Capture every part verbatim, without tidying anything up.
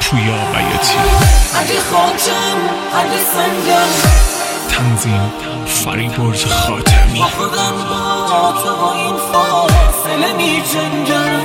پویا بیاتی. اگه خاکم اگه سنگم، تنظیم فریبرز خاتمی. با خودم با تو با این فاصله می جنگم.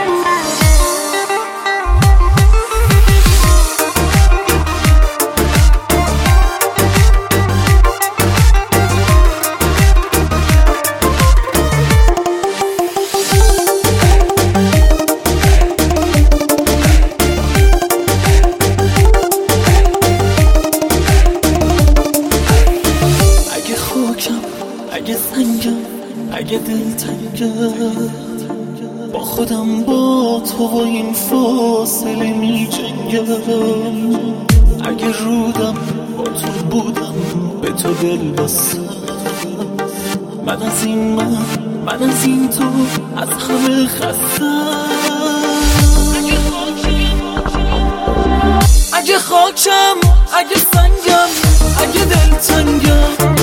اگه سنگم اگه دلتنگم، با خودم با تو و این فاصله می جنگم. اگه رودم با تو بودم به تو دل بستم، من از این من من از این تو از همه خستم. اگه خاکم اگه سنگم اگه دلتنگم،